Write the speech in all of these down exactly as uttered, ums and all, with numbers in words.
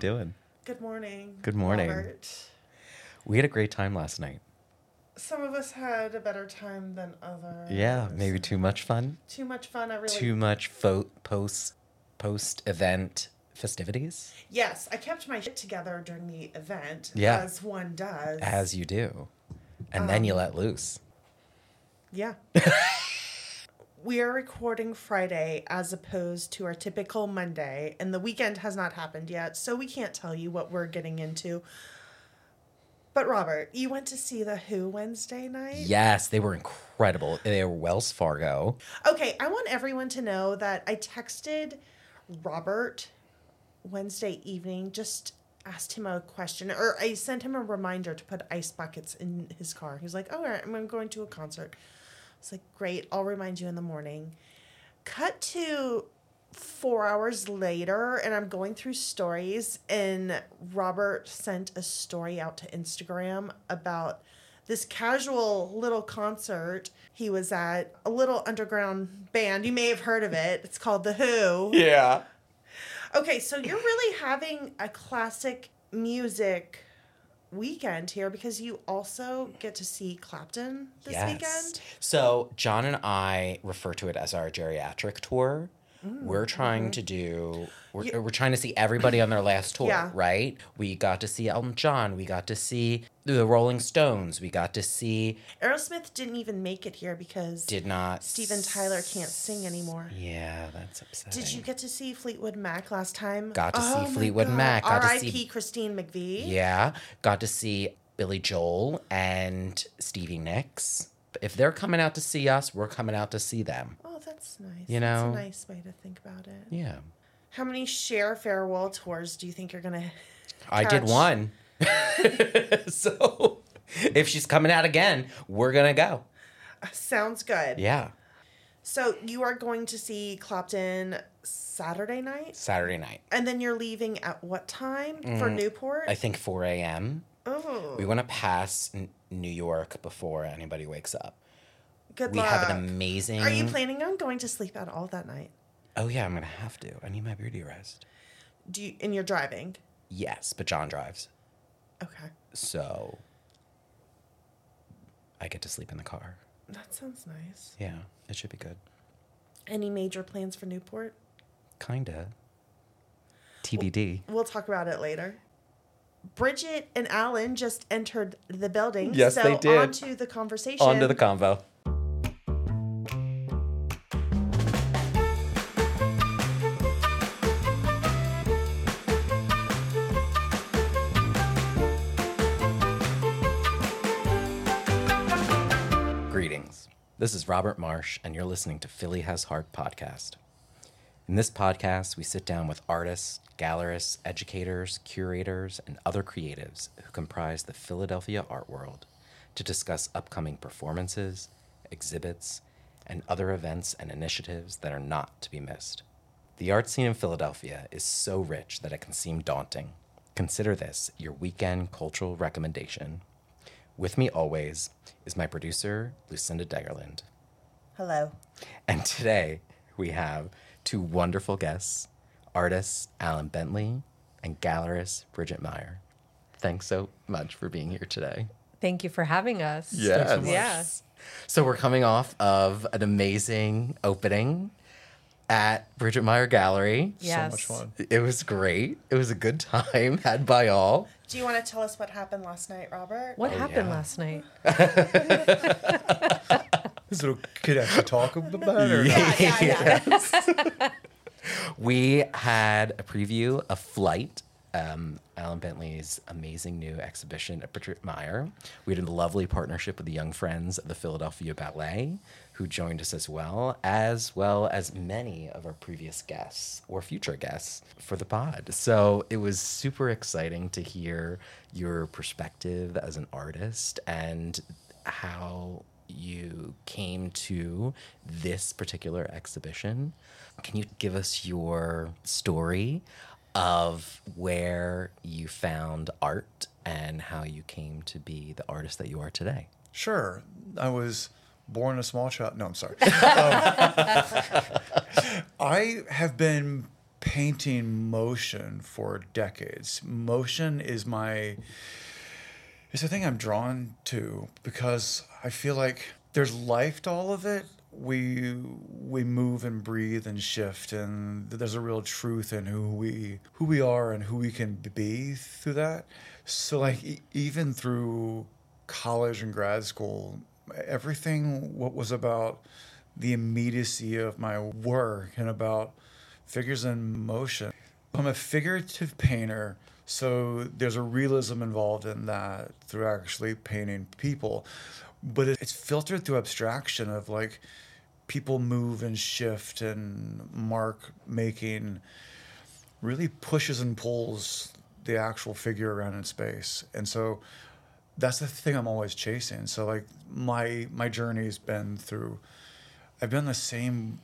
doing? Good morning. Good morning. Robert. We had a great time last night. Some of us had a better time than others. Yeah, maybe too much fun. Too much fun. I really. Too much fo- post post event festivities. Yes, I kept my shit together during the event. Yeah. As one does. As you do, and um, then you let loose. Yeah. We are recording Friday as opposed to our typical Monday, and the weekend has not happened yet, so we can't tell you what we're getting into. But Robert, you went to see The Who Wednesday night? Yes, they were incredible. They were Wells Fargo. Okay, I want everyone to know that I texted Robert Wednesday evening, just asked him a question, or I sent him a reminder to put ice buckets in his car. He was like, oh, I'm going to a concert. It's like, great, I'll remind you in the morning. Cut to four hours later, and I'm going through stories, and Robert sent a story out to Instagram about this casual little concert he was at, a little underground band. You may have heard of it. It's called The Who. Yeah. Okay, so you're really having a classic music weekend here because you also get to see Clapton this yes. weekend. So John and I refer to it as our geriatric tour. Mm, we're trying mm-hmm. to do, we're, yeah. we're trying to see everybody on their last tour, yeah. right? We got to see Elton John. We got to see the Rolling Stones. We got to see... Aerosmith didn't even make it here because... Did not... Steven Tyler can't sing anymore. Yeah, that's upsetting. Did you get to see Fleetwood Mac last time? Got to oh see Fleetwood Mac. Got R I to P see Christine McVie. Yeah. Got to see Billy Joel and Stevie Nicks. If they're coming out to see us, we're coming out to see them. Oh, that's nice. You know? That's a nice way to think about it. Yeah. How many Cher farewell tours do you think you're going to I did one. So if she's coming out again, we're going to go. Sounds good. Yeah. So you are going to see Clapton Saturday night? Saturday night. And then you're leaving at what time mm, for Newport? I think four a.m. Oh. We want to pass N- New York before anybody wakes up. Good we luck. have an amazing... Are you planning on going to sleep out all that night? Oh, yeah, I'm going to have to. I need my beauty rest. Do you, and you're driving? Yes, but John drives. Okay. So I get to sleep in the car. That sounds nice. Yeah, it should be good. Any major plans for Newport? Kinda. T B D. We'll, we'll talk about it later. Bridget and Alan just entered the building. Yes, so they did. On to the conversation. On to the convo. Greetings. This is Robert Marsh, and you're listening to Philly Has Heart podcast. In this podcast, we sit down with artists, gallerists, educators, curators, and other creatives who comprise the Philadelphia art world to discuss upcoming performances, exhibits, and other events and initiatives that are not to be missed. The art scene in Philadelphia is so rich that it can seem daunting. Consider this your weekend cultural recommendation. With me always is my producer, Lucinda Degerland. Hello. And today we have two wonderful guests, artists Alan Bentley and gallerist Bridget Meyer. Thanks so much for being here today. Thank you for having us. Yes. So yeah. So we're coming off of an amazing opening at Bridget Meyer Gallery. Yes. So much fun. It was great. It was a good time had by all. Do you want to tell us what happened last night, Robert? What Oh, happened yeah. last night? This little kid actually talk about it? Or Yeah, yeah, yeah. We had a preview of Flight, um, Alan Bentley's amazing new exhibition at Bridget Meyer. We did a lovely partnership with the Young Friends of the Philadelphia Ballet, who joined us as well, as well as many of our previous guests or future guests for the pod. So it was super exciting to hear your perspective as an artist and how you came to this particular exhibition. Can you give us your story of where you found art and how you came to be the artist that you are today? Sure. I was born a small child. No, I'm sorry. um, I have been painting motion for decades. Motion is my is the thing I'm drawn to because I feel like there's life to all of it. We we move and breathe and shift, and there's a real truth in who we who we are and who we can be through that. So like e- even through college and grad school, everything what was about the immediacy of my work and about figures in motion. I'm a figurative painter, so there's a realism involved in that through actually painting people. But it- it's filtered through abstraction of like people move and shift, and mark making really pushes and pulls the actual figure around in space. And so that's the thing I'm always chasing. So like my my journey's been through I've been the same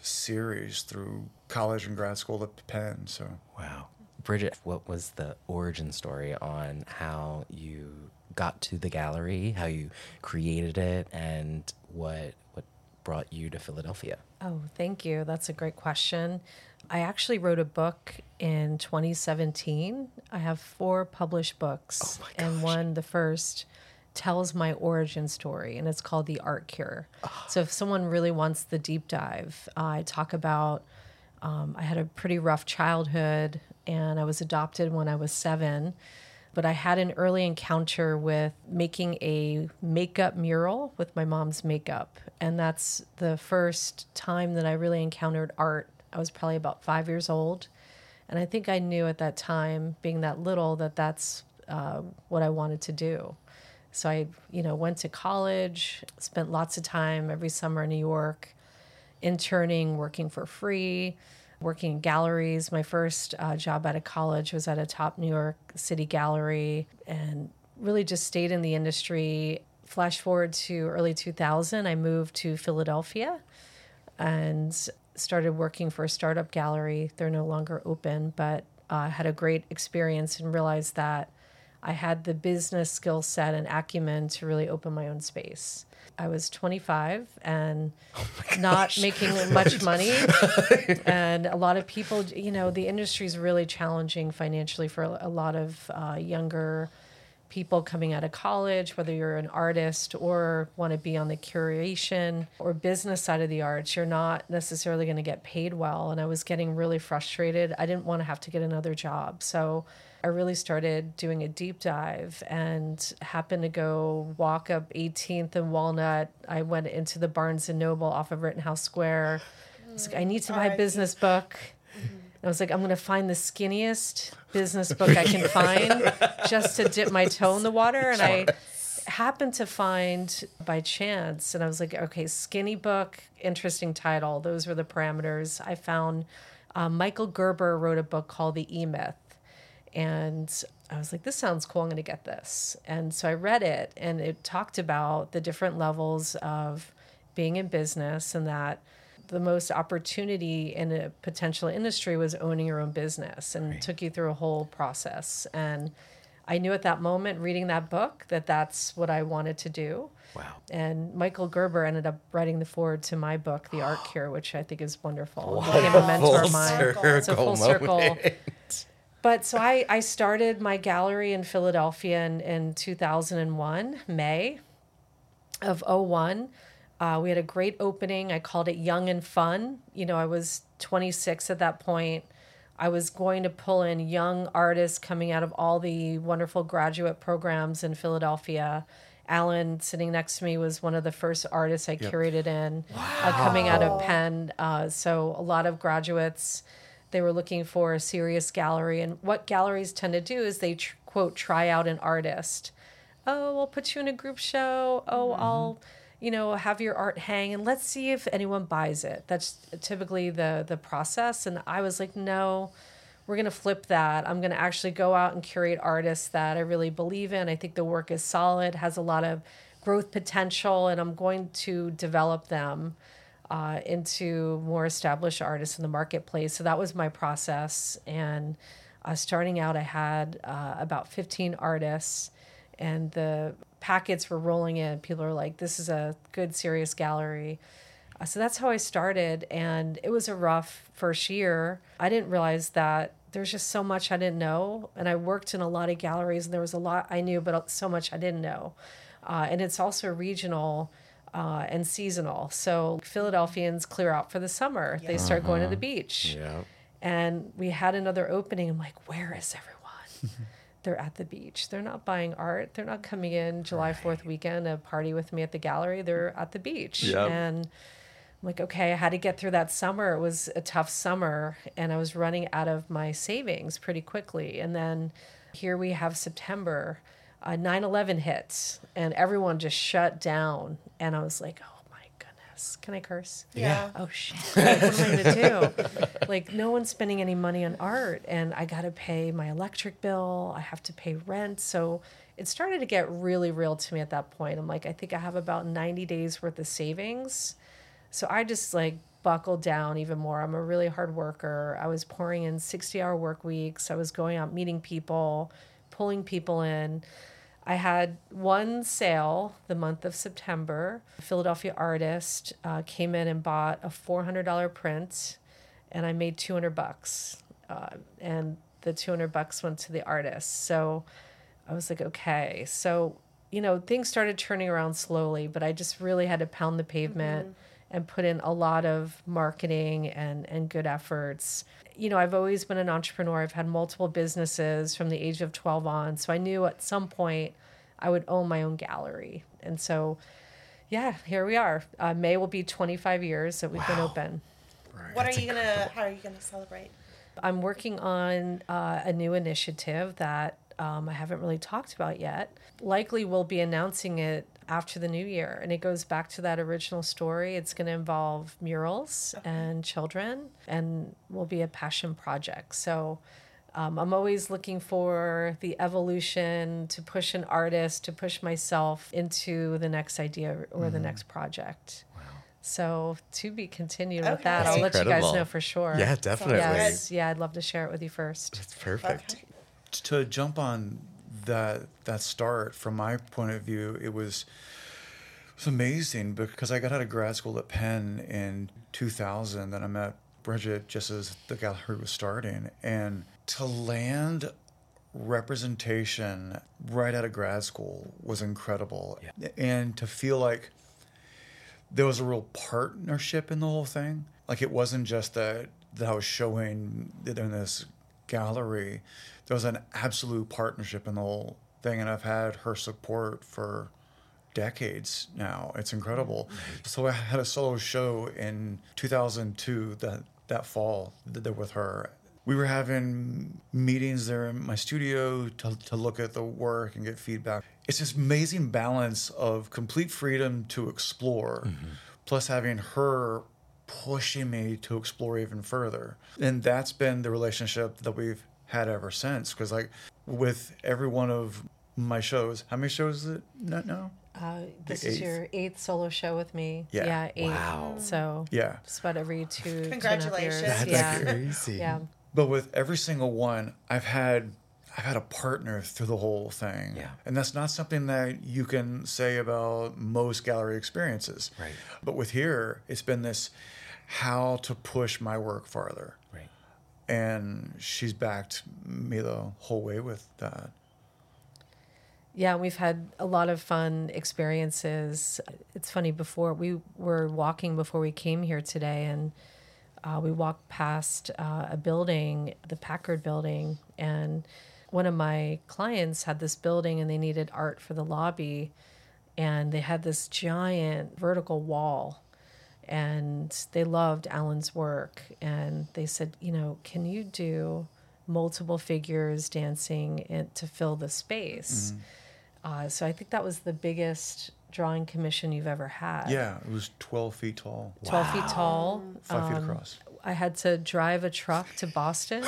series through college and grad school at Penn. So Wow. Bridget, what was the origin story on how you got to the gallery, how you created it, and what what brought you to Philadelphia? Oh, thank you. That's a great question. I actually wrote a book in twenty seventeen. I have four published books, Oh my and gosh. one, the first, tells my origin story, and it's called The Art Cure. So if someone really wants the deep dive, uh, I talk about um, I had a pretty rough childhood, and I was adopted when I was seven. But I had an early encounter with making a makeup mural with my mom's makeup. And that's the first time that I really encountered art. I was probably about five years old. And I think I knew at that time, being that little, that that's uh, what I wanted to do. So I, you know, went to college, spent lots of time every summer in New York, interning, working for free, working in galleries. My first uh, job out of college was at a top New York City gallery, and really just stayed in the industry. Flash forward to early two thousand, I moved to Philadelphia and started working for a startup gallery. They're no longer open, but I uh, had a great experience and realized that I had the business skill set and acumen to really open my own space. I was twenty-five and not making much money. And a lot of people, you know, the industry is really challenging financially for a lot of uh, younger people coming out of college, whether you're an artist or want to be on the curation or business side of the arts, you're not necessarily going to get paid well. And I was getting really frustrated. I didn't want to have to get another job. So I really started doing a deep dive and happened to go walk up eighteenth and Walnut. I went into the Barnes and Noble off of Rittenhouse Square. I was like, I need to buy a business book. I was like, I'm going to find the skinniest business book I can find just to dip my toe in the water. And I happened to find by chance, and I was like, okay, skinny book, interesting title. Those were the parameters. I found uh, Michael Gerber wrote a book called The E-Myth. And I was like, this sounds cool. I'm going to get this. And so I read it, and it talked about the different levels of being in business, and that the most opportunity in a potential industry was owning your own business, and Right. took you through a whole process. And I knew at that moment, reading that book, that that's what I wanted to do. Wow. And Michael Gerber ended up writing the foreword to my book, The Art Cure, which I think is wonderful. He became a mentor of mine. It's a full circle. Moment. But so I, I started my gallery in Philadelphia in, in two thousand one, May of oh one. Uh, we had a great opening. I called it Young and Fun. You know, I was twenty-six at that point. I was going to pull in young artists coming out of all the wonderful graduate programs in Philadelphia. Alan, sitting next to me, was one of the first artists I curated in, uh, coming out of Penn. Uh, so a lot of graduates, they were looking for a serious gallery. And what galleries tend to do is they, tr- quote, try out an artist. Oh, we'll put you in a group show. Oh, mm-hmm. I'll, you know, have your art hang, and let's see if anyone buys it. That's typically the the process. And I was like, no, we're going to flip that. I'm going to actually go out and curate artists that I really believe in. I think the work is solid, has a lot of growth potential, and I'm going to develop them uh, into more established artists in the marketplace. So that was my process. And uh, starting out, I had uh, about fifteen artists, and the packets were rolling in. People are like, this is a good, serious gallery. Uh, So that's how I started. And it was a rough first year. I didn't realize that there's just so much I didn't know. And I worked in a lot of galleries, and there was a lot I knew, but so much I didn't know. Uh, and it's also regional uh, and seasonal. So Philadelphians clear out for the summer. They start going to the beach. Yeah. And we had another opening. I'm like, where is everyone? They're at the beach. They're not buying art. They're not coming in July fourth weekend to party with me at the gallery. They're at the beach. Yep. And I'm like, okay, I had to get through that summer. It was a tough summer, and I was running out of my savings pretty quickly. And then here we have September, uh, nine eleven hits, and everyone just shut down. And I was like, oh my goodness, can I curse? Yeah. Oh shit, like, what am I gonna do? Like, no one's spending any money on art, and I gotta pay my electric bill. I have to pay rent. So it started to get really real to me at that point. I'm like, I think I have about ninety days worth of savings. So I just like buckled down even more. I'm a really hard worker. I was pouring in sixty hour work weeks. I was going out meeting people, pulling people in. I had one sale the month of September. A Philadelphia artist uh, came in and bought a four hundred dollars print, and I made two hundred bucks. Uh, and the two hundred bucks went to the artist. So I was like, okay. So, you know, things started turning around slowly, but I just really had to pound the pavement. Mm-hmm. And put in a lot of marketing and, and good efforts. You know, I've always been an entrepreneur. I've had multiple businesses from the age of twelve on. So I knew at some point I would own my own gallery. And so, yeah, here we are. Uh, May will be twenty-five years that we've Wow. been open. Right. What That's are you incredible. gonna? How are you gonna celebrate? I'm working on uh, a new initiative that um, I haven't really talked about yet. Likely we'll be announcing it after the new year, and it goes back to that original story. It's going to involve murals okay. and children, and will be a passion project. So um, I'm always looking for the evolution to push an artist, to push myself into the next idea or mm-hmm. the next project. Wow. So to be continued okay. with that. I'll That's let incredible. you guys know for sure. Yeah, definitely. Yes, yeah, I'd love to share it with you first. That's perfect. Okay. To jump on that that start, from my point of view, it was it was amazing because I got out of grad school at Penn in two thousand, and I met Bridget just as the gallery was starting, and to land representation right out of grad school was incredible. Yeah. And to feel like there was a real partnership in the whole thing. Like, it wasn't just that, that I was showing in this gallery. There was an absolute partnership in the whole thing, and I've had her support for decades now. It's incredible. Mm-hmm. So I had a solo show in two thousand two that, that fall there with her. We were having meetings there in my studio to, to look at the work and get feedback. It's this amazing balance of complete freedom to explore, mm-hmm. plus having her pushing me to explore even further. And that's been the relationship that we've had ever since. Because, like, with every one of my shows, how many shows is it now? Uh, this is your eighth solo show with me. Yeah. Yeah, eight. Wow. So yeah, just about every two, Congratulations. two and a half years. That's yeah. crazy. Yeah. But with every single one, I've had I've had a partner through the whole thing. Yeah. And that's not something that you can say about most gallery experiences. Right. But with here, it's been this how to push my work farther. Right. And she's backed me the whole way with that. Yeah, we've had a lot of fun experiences. It's funny, before we were walking before we came here today, and uh, we walked past uh, a building, the Packard building, and one of my clients had this building and they needed art for the lobby, and they had this giant vertical wall, and they loved Alan's work, and they said, you know, can you do multiple figures dancing in, to fill the space? Mm-hmm. Uh, so I think that was the biggest drawing commission you've ever had. Yeah, it was twelve feet tall. twelve Wow. feet tall. Five feet Um, across. I had to drive a truck to Boston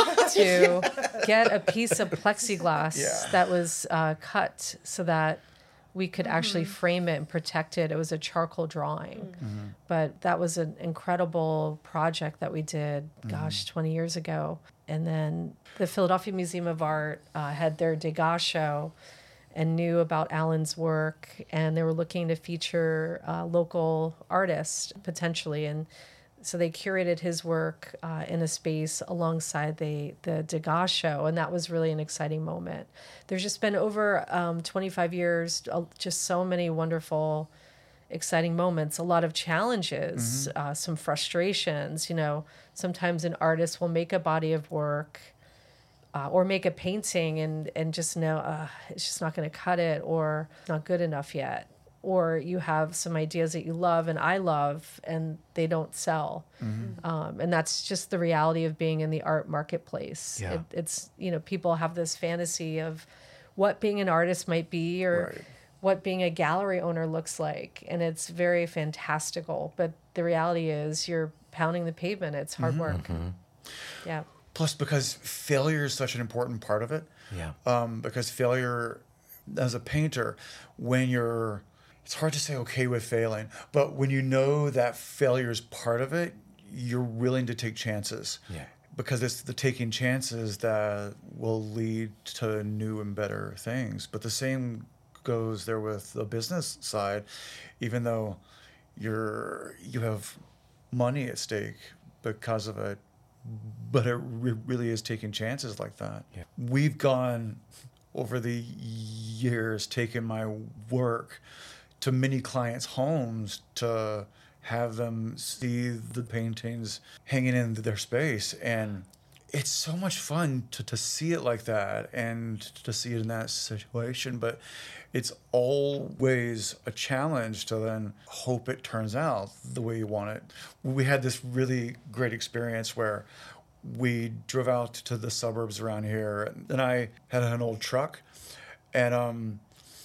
to get a piece of plexiglass Yeah. that was uh, cut so that we could actually frame it and protect it. It was a charcoal drawing. Mm-hmm. But that was an incredible project that we did, gosh, Mm-hmm. twenty years ago. And then the Philadelphia Museum of Art uh, had their Degas show. and knew about Alan's work, and they were looking to feature uh, local artists potentially, and so they curated his work uh, in a space alongside the the Degas show, and that was really an exciting moment. There's just been over um, twenty-five years, uh, just so many wonderful, exciting moments, a lot of challenges, uh, some frustrations. You know, sometimes an artist will make a body of work uh, or make a painting and, and just know uh, it's just not going to cut it, or not good enough yet. Or you have some ideas that you love and I love and they don't sell. Mm-hmm. Um, and that's just the reality of being in the art marketplace. Yeah. It, it's, you know, people have this fantasy of what being an artist might be, or Right. what being a gallery owner looks like. And it's very fantastical. But the reality is you're pounding the pavement. It's hard Mm-hmm. work. Mm-hmm. Yeah. Plus, because failure is such an important part of it. Yeah. Um, because failure, as a painter, when you're, it's hard to say okay with failing, but when you know that failure is part of it, you're willing to take chances. Yeah. Because it's the taking chances that will lead to new and better things. But the same goes there with the business side, even though you're you have money at stake because of it, but it re- really is taking chances like that. Yeah. We've gone over the years, taken my work to many clients' homes to have them see the paintings hanging in their space. And it's so much fun to, to see it like that and to see it in that situation. But it's always a challenge to then hope it turns out the way you want it. We had this really great experience where we drove out to the suburbs around here, and I had an old truck, and um,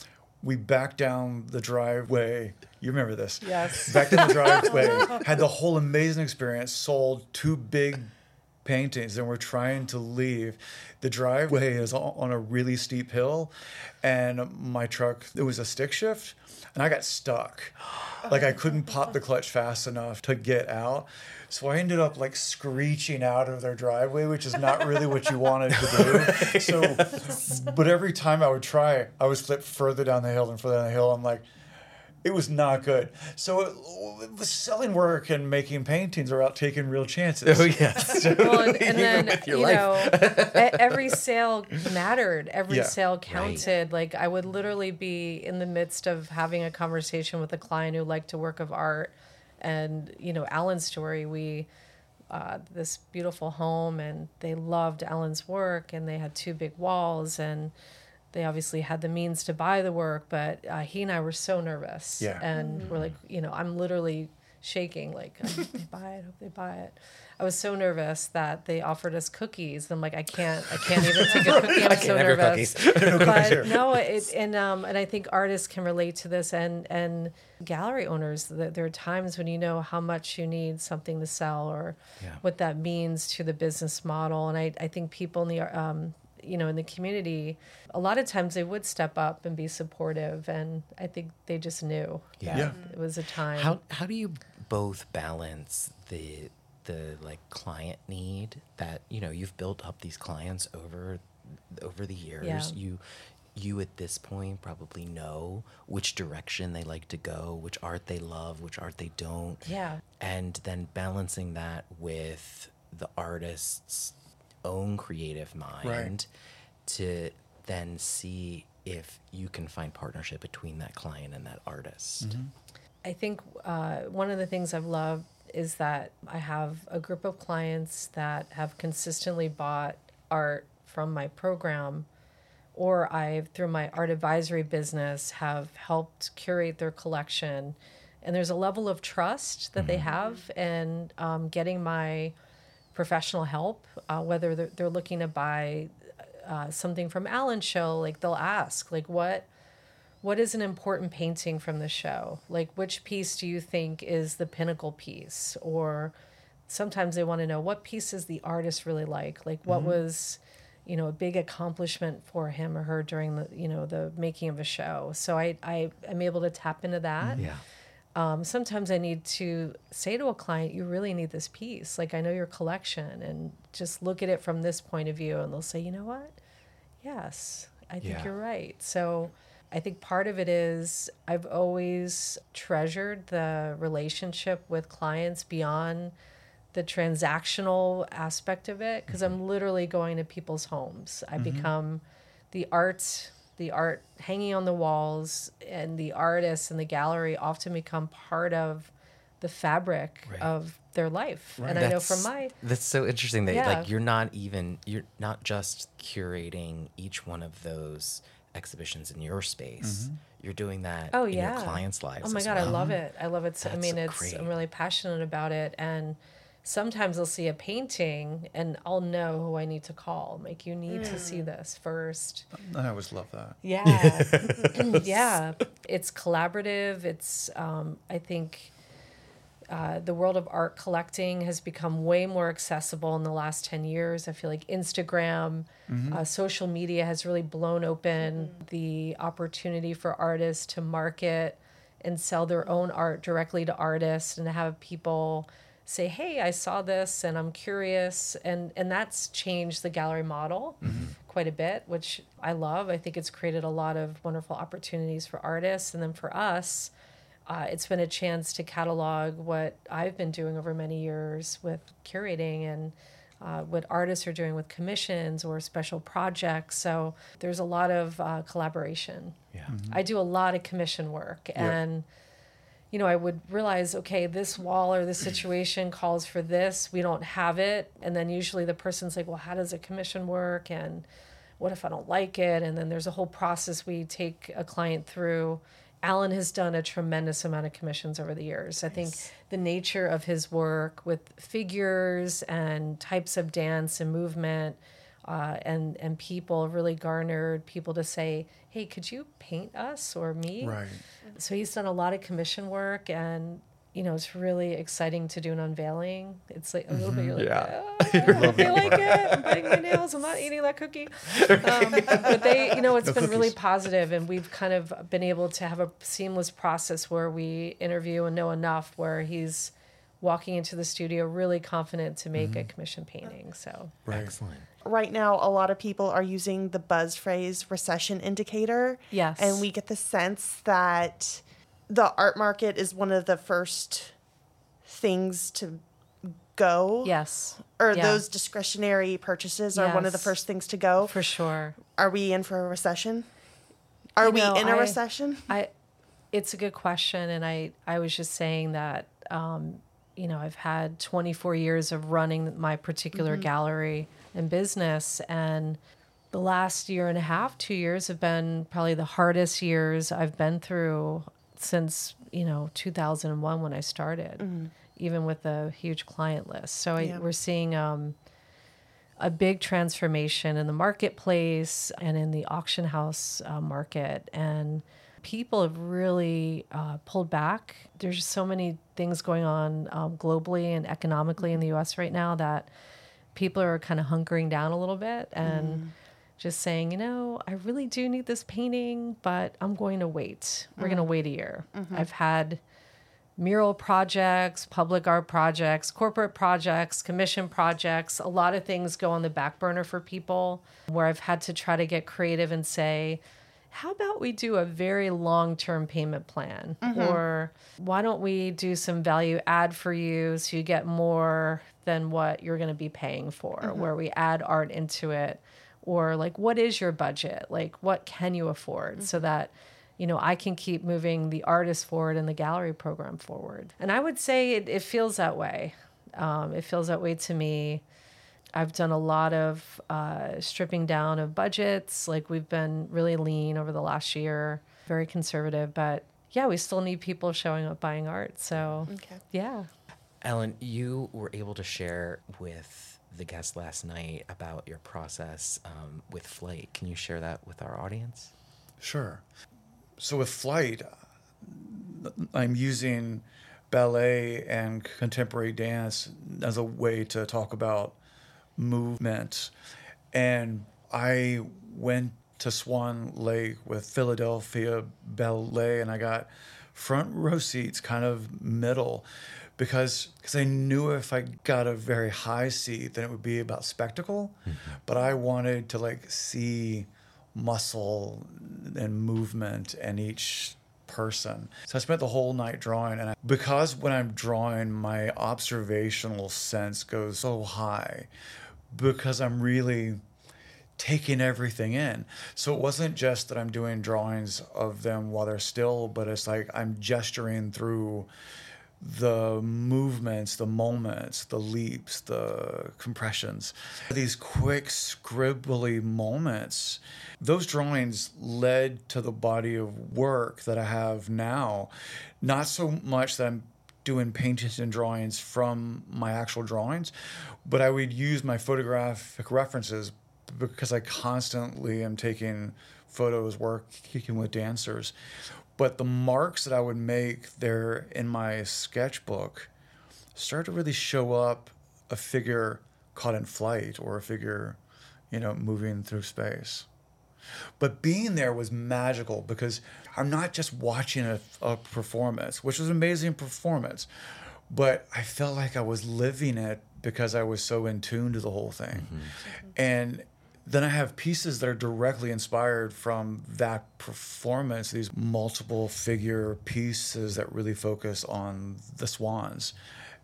we backed down the driveway. You remember this? Yes. Backed down the driveway, had the whole amazing experience, sold two big paintings, and we're trying to leave. The driveway is on a really steep hill, and my truck, it was a stick shift, and I got stuck. Like I couldn't pop the clutch fast enough to get out. So I ended up like screeching out of their driveway, which is not really what you wanted to do. So, but every time I would try, I would slip further down the hill and further down the hill. I'm like, it was not good. So it, it was selling work and making paintings are out taking real chances. Oh, yes. Well, and, and then, with your you life. know, e- every sale mattered. Every Yeah. sale counted. Like I would literally be in the midst of having a conversation with a client who liked a work of art. And, you know, Alan's story, we, uh, this beautiful home, and they loved Alan's work, and they had two big walls, and they obviously had the means to buy the work, but uh, he and I were so nervous. Yeah. And we're like, you know, I'm literally shaking, like, I hope they buy it, I hope they buy it. I was so nervous that they offered us cookies. I'm like, I can't, I can't even take a cookie. I'm I so can't have your nervous. cookies. But no, it, and um, and I think artists can relate to this, and and gallery owners. That there are times when you know how much you need something to sell, or Yeah. what that means to the business model. And I, I think people in the um, you know, in the community, a lot of times they would step up and be supportive, and I think they just knew Yeah. that Yeah. it was a time. How how do you both balance the the like client need that, you know, you've built up these clients over over the years. Yeah. You you at this point probably know which direction they like to go, which art they love, which art they don't. Yeah. And then balancing that with the artist's own creative mind to then see if you can find partnership between that client and that artist. Mm-hmm. I think uh, one of the things I've loved is that I have a group of clients that have consistently bought art from my program, or I've, through my art advisory business, have helped curate their collection. And there's a level of trust that Mm-hmm. they have in um, getting my professional help, uh, whether they're, they're looking to buy uh, something from Alan's show, like they'll ask, like, what what is an important painting from the show? Like, which piece do you think is the pinnacle piece? Or sometimes they want to know, what piece does the artist really like? Like, what was, you know, a big accomplishment for him or her during the, you know, the making of a show? So I, I am able to tap into that. Yeah. Um, sometimes I need to say to a client, you really need this piece. Like, I know your collection, and just look at it from this point of view. And they'll say, you know what? Yes, I think Yeah. you're right. So I think part of it is I've always treasured the relationship with clients beyond the transactional aspect of it, because I'm literally going to people's homes. I become the art, the art hanging on the walls, and the artists and the gallery often become part of the fabric Right. of their life. And I know from my that's so interesting that Yeah. like you're not even you're not just curating each one of those exhibitions in your space. You're doing that Oh in yeah. your clients' lives. Oh my as god, well. I love it. I love it. So, I That's mean, it's great. I'm really passionate about it, and sometimes I'll see a painting and I'll know who I need to call. Like, you need to see this first. I always love that. Yeah. Yeah. It's collaborative. It's um, I think uh, the world of art collecting has become way more accessible in the last ten years. I feel like Instagram, uh, social media has really blown open the opportunity for artists to market and sell their own art directly to artists, and to have people say, hey, I saw this and I'm curious. And, and that's changed the gallery model quite a bit, which I love. I think it's created a lot of wonderful opportunities for artists. And then for us, uh, it's been a chance to catalog what I've been doing over many years with curating, and uh, what artists are doing with commissions or special projects. So there's a lot of uh, collaboration. Yeah. I do a lot of commission work, and you know, I would realize, okay, this wall or this situation calls for this. We don't have it. And then usually the person's like, well, how does a commission work? And what if I don't like it? And then there's a whole process we take a client through. Alan has done a tremendous amount of commissions over the years. I think the nature of his work with figures and types of dance and movement uh, and, and people really garnered people to say, hey, could you paint us or me? Right. So he's done a lot of commission work, and you know, it's really exciting to do an unveiling. It's like a little bit, you're like, Yeah. oh, I don't feel like it. I'm biting my nails. I'm not eating that cookie. Um, but they, you know, it's No been really cookies. positive, and we've kind of been able to have a seamless process where we interview and know enough where he's walking into the studio really confident to make a commission painting. So Right. Excellent. Right now, a lot of people are using the buzz phrase recession indicator. Yes. And we get the sense that the art market is one of the first things to go. yes, Or Yeah. those discretionary purchases are one of the Yes. first things to go. for sure. Are we in for a recession? Are You we know, in a I- recession? I, it's a good question, and I, I was just saying that, um, you know, I've had twenty-four years of running my particular gallery and business, and the last year and a half, two years have been probably the hardest years I've been through since, you know, two thousand one when I started, even with a huge client list. So I, Yeah. we're seeing um, a big transformation in the marketplace and in the auction house uh, market. And people have really uh, pulled back. There's just so many things going on um, globally and economically in the U S right now that people are kind of hunkering down a little bit and just saying, you know, I really do need this painting, but I'm going to wait. We're going to wait a year. I've had mural projects, public art projects, corporate projects, commission projects. A lot of things go on the back burner for people where I've had to try to get creative and say, how about we do a very long-term payment plan? Or why don't we do some value add for you so you get more than what you're going to be paying for, where we add art into it? Or like, what is your budget? Like, what can you afford so that, you know, I can keep moving the artist forward and the gallery program forward. And I would say it, it feels that way. Um, it feels that way to me. I've done a lot of uh, stripping down of budgets. Like, we've been really lean over the last year, very conservative. But yeah, we still need people showing up buying art. So Okay. yeah. Ellen, you were able to share with the guest last night about your process um, with Flight. Can you share that with our audience? Sure. So with Flight, I'm using ballet and contemporary dance as a way to talk about movement. And I went to Swan Lake with Philadelphia Ballet, and I got front row seats, kind of middle, because because I knew if I got a very high seat, then it would be about spectacle. But I wanted to like see muscle and movement in each person. So I spent the whole night drawing, and I, because when I'm drawing, my observational sense goes so high because I'm really taking everything in. So it wasn't just that I'm doing drawings of them while they're still, but it's like I'm gesturing through the movements, the moments, the leaps, the compressions, these quick scribbly moments. Those drawings led to the body of work that I have now. Not so much that I'm doing paintings and drawings from my actual drawings, but I would use my photographic references because I constantly am taking photos, working with dancers. But the marks that I would make there in my sketchbook started to really show up a figure caught in flight or a figure, you know, moving through space. But being there was magical because I'm not just watching a, a performance, which was an amazing performance, but I felt like I was living it because I was so in tune to the whole thing. Mm-hmm. And then I have pieces that are directly inspired from that performance, these multiple figure pieces that really focus on the swans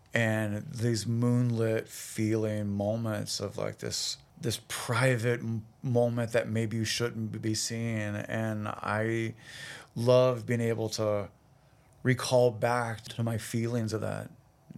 and these moonlit feeling moments of like this this private moment that maybe you shouldn't be seeing. And I love being able to recall back to my feelings of that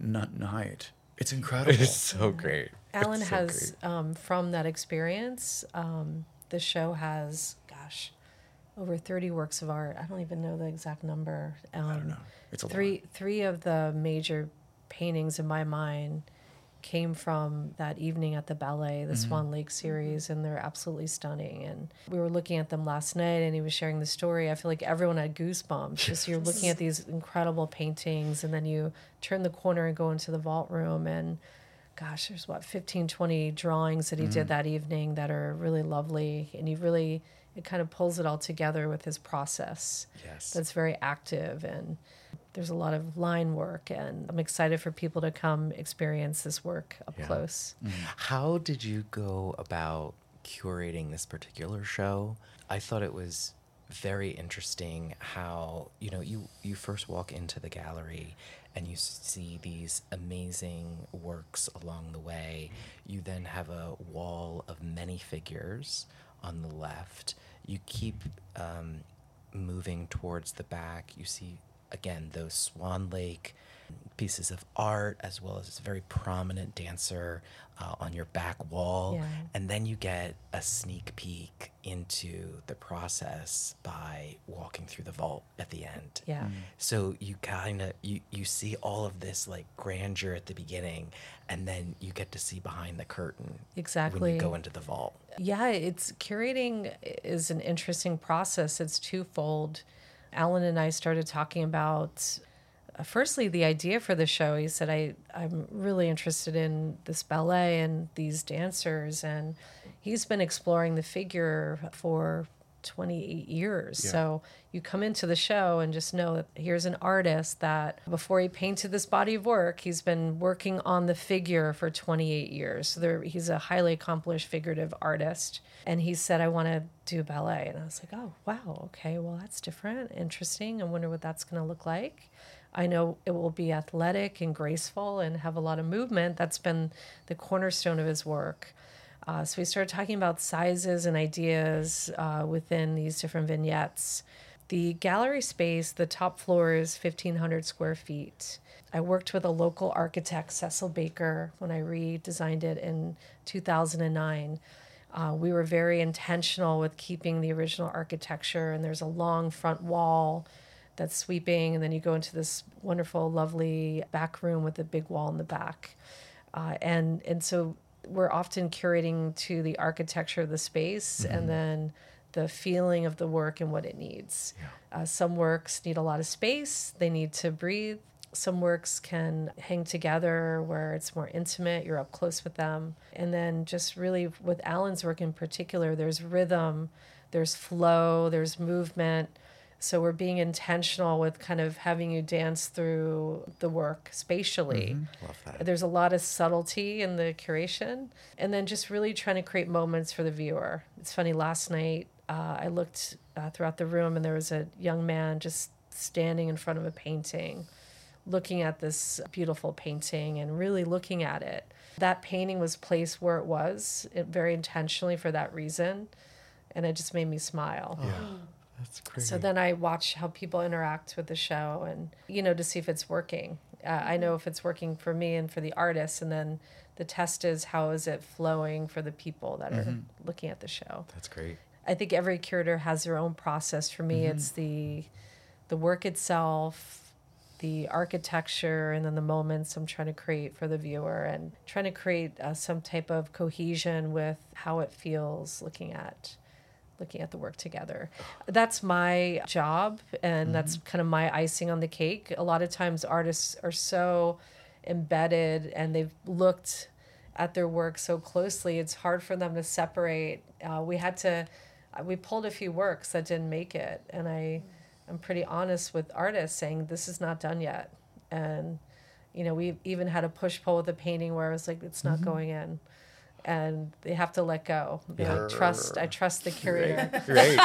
night. It's incredible. It's so great. Alan It's so has, um, from that experience, um, the show has, gosh, over thirty works of art. I don't even know the exact number. Um, I don't know. It's a three, lot. Three of the major paintings in my mind came from that evening at the ballet, the mm-hmm. Swan Lake series, and they're absolutely stunning. And we were looking at them last night, and he was sharing the story. I feel like everyone had goosebumps. Just you're looking at these incredible paintings, and then you turn the corner and go into the vault room, and gosh, there's what, fifteen, twenty drawings that he mm-hmm. did that evening that are really lovely. And he really, it kind of pulls it all together with his process. Yes. That's very active, and there's a lot of line work, and I'm excited for people to come experience this work up yeah. close. Mm-hmm. How did you go about curating this particular show? I thought it was very interesting how, you know, you, you first walk into the gallery and you see these amazing works along the way. You then have a wall of many figures on the left. You keep um, moving towards the back. You see, again, those Swan Lake pieces of art, as well as this very prominent dancer uh, on your back wall. Yeah. And then you get a sneak peek into the process by walking through the vault at the end. Yeah. Mm-hmm. So you kind of, you, you see all of this like grandeur at the beginning, and then you get to see behind the curtain. Exactly. When you go into the vault. Yeah, it's curating is an interesting process. It's twofold. Alan and I started talking about, uh, firstly, the idea for the show. He said, I, I'm really interested in this ballet and these dancers. And he's been exploring the figure for twenty-eight years. Yeah. So you come into the show and just know that here's an artist that before he painted this body of work, he's been working on the figure for twenty-eight years. So there, he's a highly accomplished figurative artist. And he said, I want to do ballet. And I was like, oh, wow. Okay, well, that's different. Interesting. I wonder what that's going to look like. I know it will be athletic and graceful and have a lot of movement. That's been the cornerstone of his work. Uh, so we started talking about sizes and ideas uh, within these different vignettes. The gallery space, the top floor is fifteen hundred square feet. I worked with a local architect, Cecil Baker, when I redesigned it in two thousand nine. Uh, we were very intentional with keeping the original architecture, and there's a long front wall that's sweeping, and then you go into this wonderful, lovely back room with a big wall in the back. Uh, and and so we're often curating to the architecture of the space mm-hmm. and then the feeling of the work and what it needs. Yeah. Uh, some works need a lot of space. They need to breathe. Some works can hang together where it's more intimate. You're up close with them. And then just really with Alan's work in particular, there's rhythm, there's flow, there's movement. So we're being intentional with kind of having you dance through the work spatially. Mm-hmm. Love that. There's a lot of subtlety in the curation. And then just really trying to create moments for the viewer. It's funny, last night, uh, I looked uh, throughout the room, and there was a young man just standing in front of a painting, looking at this beautiful painting and really looking at it. That painting was placed where it was, it, very intentionally for that reason, and it just made me smile. Yeah, that's crazy. So then I watch how people interact with the show, and you know, to see if it's working. Uh, I know if it's working for me and for the artists, and then the test is how is it flowing for the people that are looking at the show. That's great. I think every curator has their own process. For me, it's the the work itself, the architecture, and then the moments I'm trying to create for the viewer, and trying to create uh, some type of cohesion with how it feels looking at looking at the work together. That's my job, and that's kind of my icing on the cake. A lot of times artists are so embedded and they've looked at their work so closely, it's hard for them to separate. Uh, we had to, we pulled a few works that didn't make it, and I, I'm pretty honest with artists saying this is not done yet. And, you know, we even had a push pull with a painting where I was like, it's not going in. And they have to let go. Be Yeah. like, trust. I trust the curator. Great.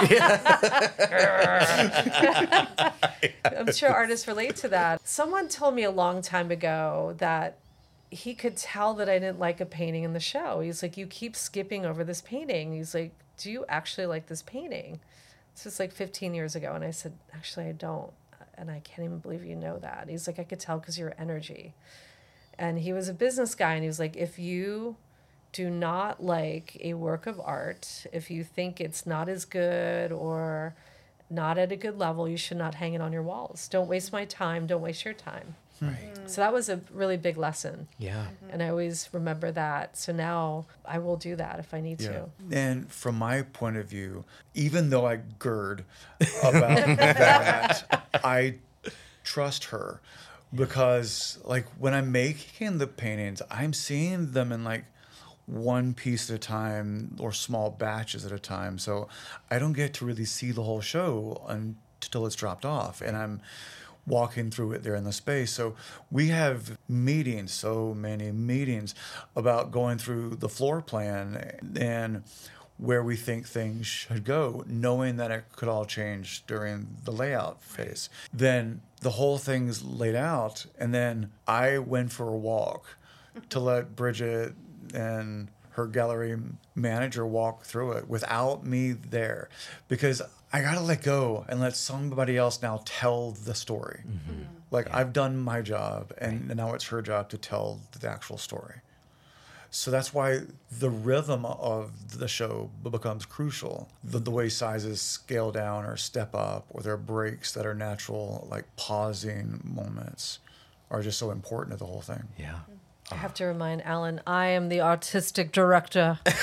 I'm sure artists relate to that. Someone told me a long time ago that he could tell that I didn't like a painting in the show. He's like, you keep skipping over this painting. He's like, do you actually like this painting? This was like fifteen years ago. And I said, actually, I don't. And I can't even believe you know that. He's like, I could tell because your energy. And he was a business guy. And he was like, if you do not like a work of art, if you think it's not as good or not at a good level, you should not hang it on your walls. Don't waste my time. Don't waste your time. Right. So that was a really big lesson. Yeah. And I always remember that. So now I will do that if I need Yeah. to. And from my point of view, even though I gird about that, I trust her because, like, when I'm making the paintings, I'm seeing them in like one piece at a time or small batches at a time. So I don't get to really see the whole show until it's dropped off. And I'm walking through it there in the space. So we have meetings, so many meetings about going through the floor plan and where we think things should go, knowing that it could all change during the layout phase. Then the whole thing's laid out, and then I went for a walk to let Bridget and her gallery manager walk through it without me there, because I gotta let go and let somebody else now tell the story. Mm-hmm. Like yeah. I've done my job, and, and now it's her job to tell the actual story. So that's why the rhythm of the show becomes crucial. The, the way sizes scale down or step up, or there are breaks that are natural, like pausing moments, are just so important to the whole thing. Yeah. I have to remind Alan, I am the artistic director. so,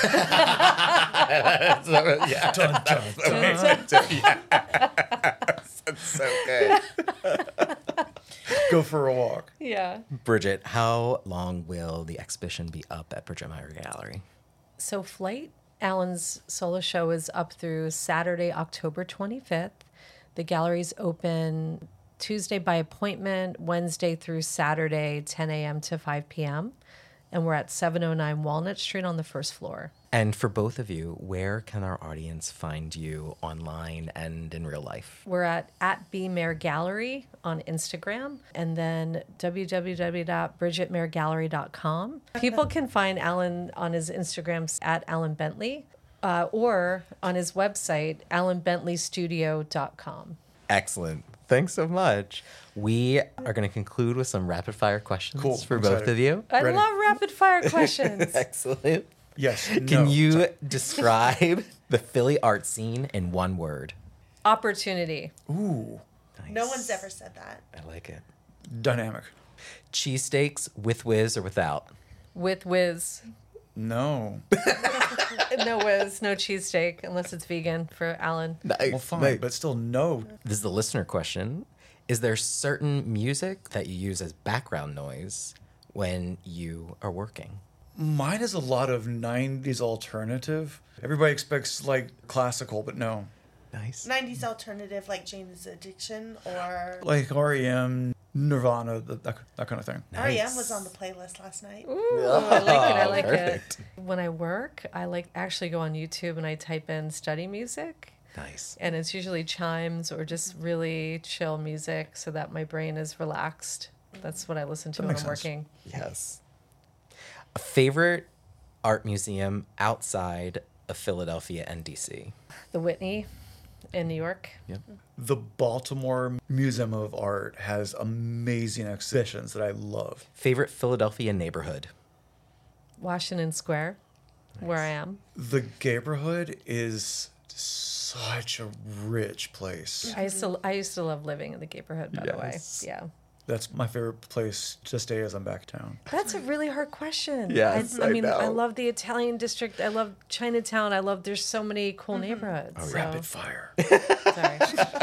yeah. Dun, dun, dun. That's so good. Go for a walk. Yeah. Bridget, how long will the exhibition be up at Bridget Meyer Gallery? So Flight, Alan's solo show, is up through Saturday, October twenty-fifth. The gallery's open Tuesday by appointment, Wednesday through Saturday, ten a.m. to five p.m. And we're at seven oh nine Walnut Street on the first floor. And for both of you, where can our audience find you online and in real life? We're at, at B Mayer Gallery on Instagram, and then w w w dot bridget mayer gallery dot com. People can find Alan on his Instagram at Alan Bentley, uh, or on his website, alan bentley studio dot com. Excellent. Thanks so much. We are going to conclude with some rapid fire questions Cool. for I'm both excited. of you. I Ready. love rapid fire questions. Excellent. Yes. Can no. you describe the Philly art scene in one word? Opportunity. Ooh, Nice. No one's ever said that. I like it. dynamic. Cheesesteaks with whiz or without? With whiz. No. No whiz, no cheesesteak, unless it's vegan for Alan. Nice. Well, fine, Nice. but still no. This is the listener question. Is there certain music that you use as background noise when you are working? Mine is a lot of nineties alternative. Everybody expects like classical, but no. Nice. nineties alternative like Jane's Addiction or Like R E M, Nirvana, that, that, that kind of thing. R E M Nice. was on the playlist last night. Ooh, I like it. I like Perfect. it. When I work, I like actually go on YouTube and I type in study music, Nice. And it's usually chimes or just really chill music so that my brain is relaxed. That's what I listen to That when makes I'm sense. working. Yes. A favorite art museum outside of Philadelphia and D C? The Whitney in New York. Yep. The Baltimore Museum of Art has amazing exhibitions that I love. Favorite Philadelphia neighborhood? Washington Square, where I am. The Gayborhood is such a rich place. I used to I used to love living in the neighborhood, by Yes. the way. Yeah. That's my favorite place to stay as I'm back town. That's a really hard question. Yes, I, I I mean, I know. love the Italian district. I love Chinatown. I love. There's so many cool neighborhoods. so, Rapid fire. sorry.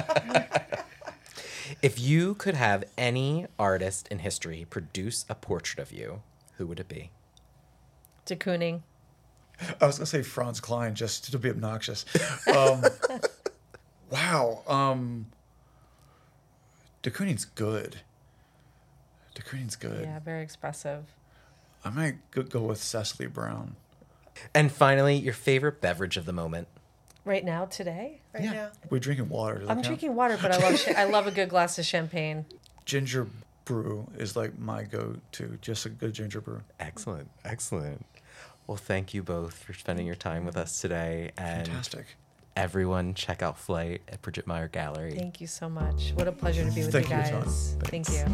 If you could have any artist in history produce a portrait of you, who would it be? De Kooning. I was gonna say Franz Klein just to be obnoxious. Um, wow. Um, de Kooning's good. De Kooning's good. Yeah, very expressive. I might go, go with Cecily Brown. And finally, your favorite beverage of the moment? Right now, today, Right now. We're drinking water. Does that I'm count? drinking water, but I love cha- I love a good glass of champagne. Ginger brew is like my go-to. Just a good ginger brew. Excellent. Excellent. Well, thank you both for spending your time with us today. And Fantastic. everyone, check out Flight at Bridget Meyer Gallery. Thank you so much. What a pleasure to be with Thank you you, John. guys. Thank you.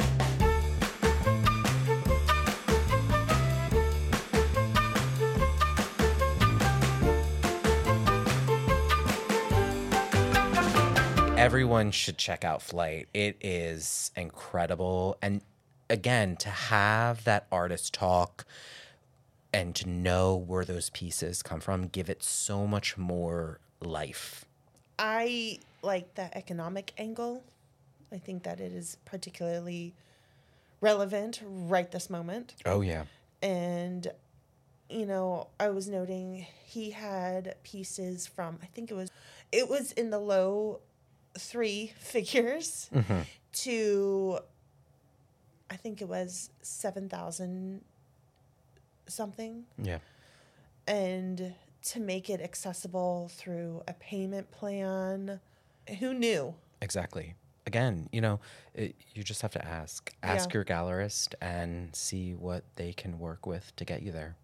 Everyone should check out Flight. It is incredible. And again, to have that artist talk and to know where those pieces come from, give it so much more life. I like the economic angle. I think that it is particularly relevant right this moment. Oh, yeah. And, you know, I was noting he had pieces from, I think it was, it was in the low three figures to, I think it was seven thousand something. Yeah. And to make it accessible through a payment plan. Who knew? Exactly. Again, you know, it, you just have to ask. Ask Yeah. your gallerist and see what they can work with to get you there.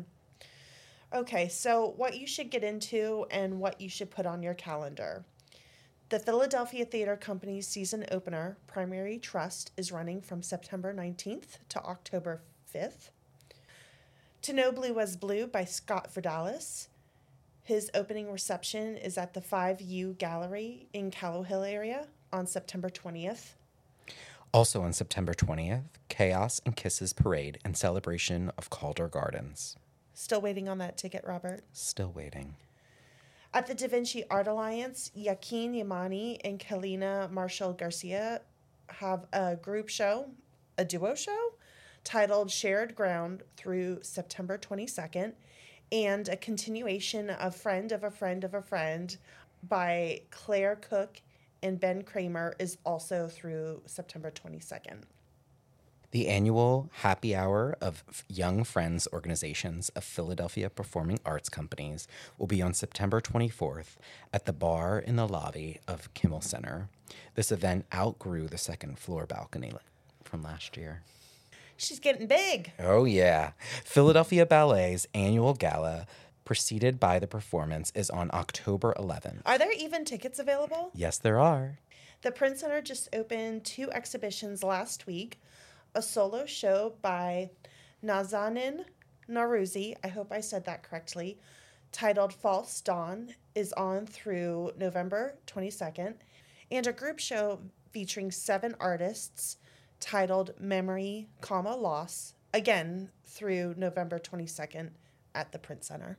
Okay, so what you should get into and what you should put on your calendar. The Philadelphia Theater Company's season opener, Primary Trust, is running from September nineteenth to October fifth. To Know Blue Was Blue by Scott Verdalis. His opening reception is at the five U Gallery in Callow Hill area on September twentieth. Also on September twentieth, Chaos and Kisses Parade and celebration of Calder Gardens. Still waiting on that ticket, Robert. Still waiting. At the Da Vinci Art Alliance, Yakin Yamani and Kalina Marshall Garcia have a group show, a duo show, titled Shared Ground through September twenty-second, and a continuation of Friend of a Friend of a Friend by Claire Cook and Ben Kramer is also through September twenty-second. The annual Happy Hour of Young Friends Organizations of Philadelphia Performing Arts Companies will be on September twenty-fourth at the bar in the lobby of Kimmel Center. This event outgrew the second floor balcony from last year. She's getting big. Oh, yeah. Philadelphia Ballet's annual gala, preceded by the performance, is on October eleventh. Are there even tickets available? Yes, there are. The Print Center just opened two exhibitions last week. A solo show by Nazanin Naruzi, I hope I said that correctly, titled False Dawn, is on through November twenty-second, and a group show featuring seven artists titled Memory, comma, Loss, again through November twenty-second at the Print Center.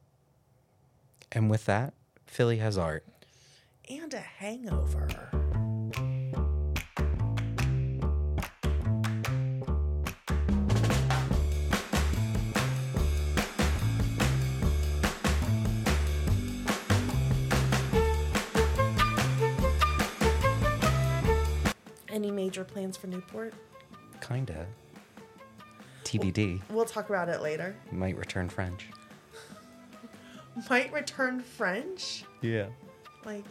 And with that, Philly has art. And a hangover. Any major plans for Newport? Kinda. T B D. We'll talk about it later. Might return French. Might return French? Yeah. Like,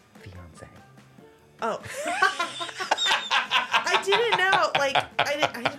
Fiance. oh. I didn't know. Like, I, didn't, I